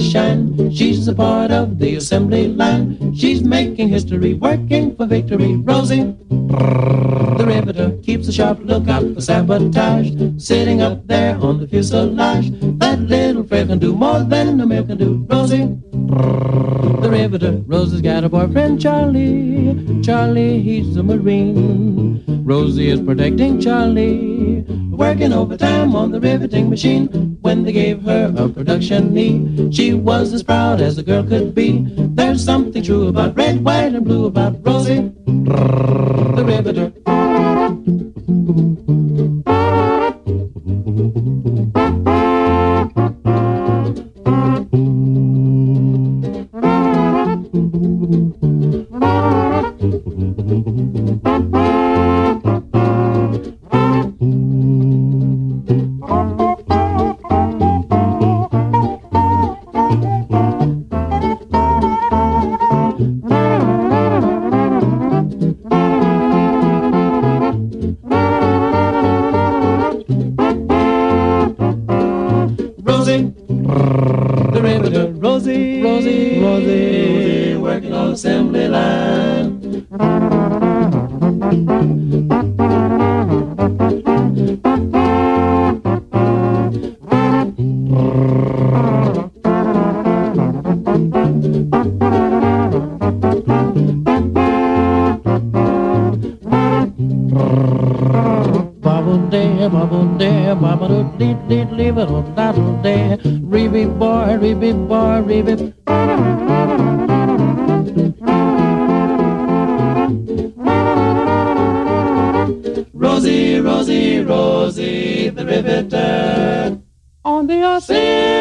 shine. She's a part of the assembly line. She's making history, working for victory. Rosie, the riveter, keeps a sharp lookout for sabotage. Sitting up there on the fuselage, that little frail can do more than a male can do. Rosie, the riveter. Rosie's got a boyfriend, Charlie. Charlie, he's a Marine. Rosie is protecting Charlie, working overtime on the riveting machine. When they gave her a production knee, she was as proud as a girl could be. There's something true about red, white, and blue about Rosie, the riveter. The riveter, Rosie, Rosie, Rosie, working on assembly line. Bubble day, bubble dee dee leave it on that day. Reeby boy, reeby boy, reeby. Rosie, Rosie, Rosie, the riveter on the ocean.